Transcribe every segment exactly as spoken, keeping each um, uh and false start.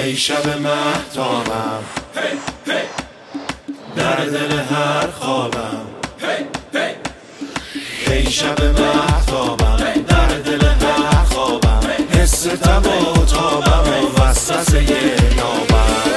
ای شب مهتابم، در دل هر خوابم. ای شب مهتابم، در دل هر خوابم. حس تب و تابم و وسوسه نابم.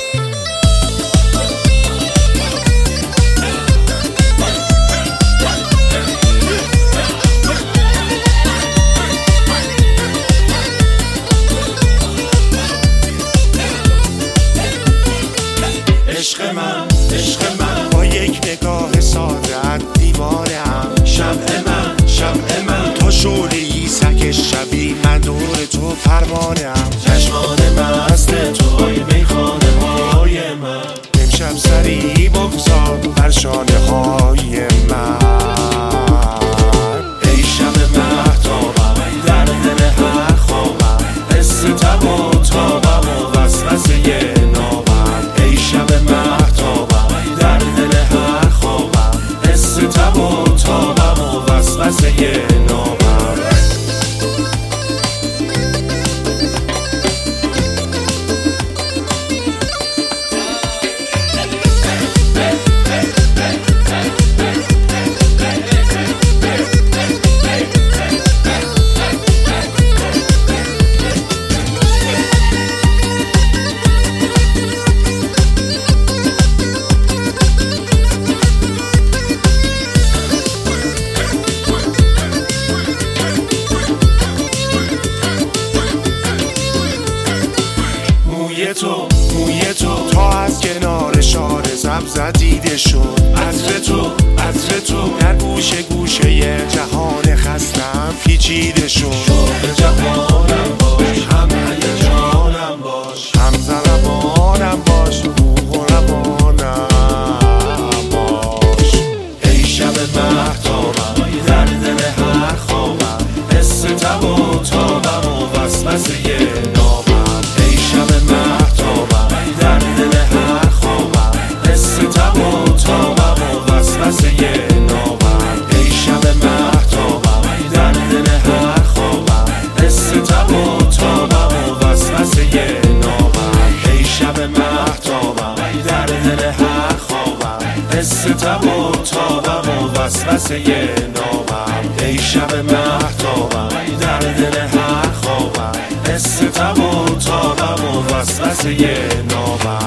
عشق من، عشق من، با یک نگاه سادت دیوارم. شمع من، شمع من، تو شعله‌ای سگ شبی، من نور تو پروانه‌ام. چشمان مست تو های میخانه های من. امشب سری بگذار بر شانه های من. ای شب مهتابم، در دل هر خوابم. حس تب و تابم و وسوسه نابم. ای شب مهتابم، در دل هر خوابم. حس تب و تابم و وسوسه نابم. موی تو، موی تو، تا از کنار شار سبز دیده شد. عطر تو، عطر تو، در گوشه گوشه جهان خستم پیچیده شد. شوق جهانم باش، هم هیجانم باش. هم زلبانم باش، روح و روانم باش. ای شب مهتابم، در دل هر خوابم. حس تب و تابم و وسوسه نابم. ای شب مهتابم، در دل هر خوابم. حس تب و تابم و وسوسه نابم. ای شب مهتابم، در دل هر خوابم. حس تب و تابم و وسوسه نابم. ای شب مهتابم، در دل هر خوابم. حس تب و تابم و وسوسه نابم. ای شب مهتابم، در دل هر خوابم. حس تب و تابم و وسوسه نابم.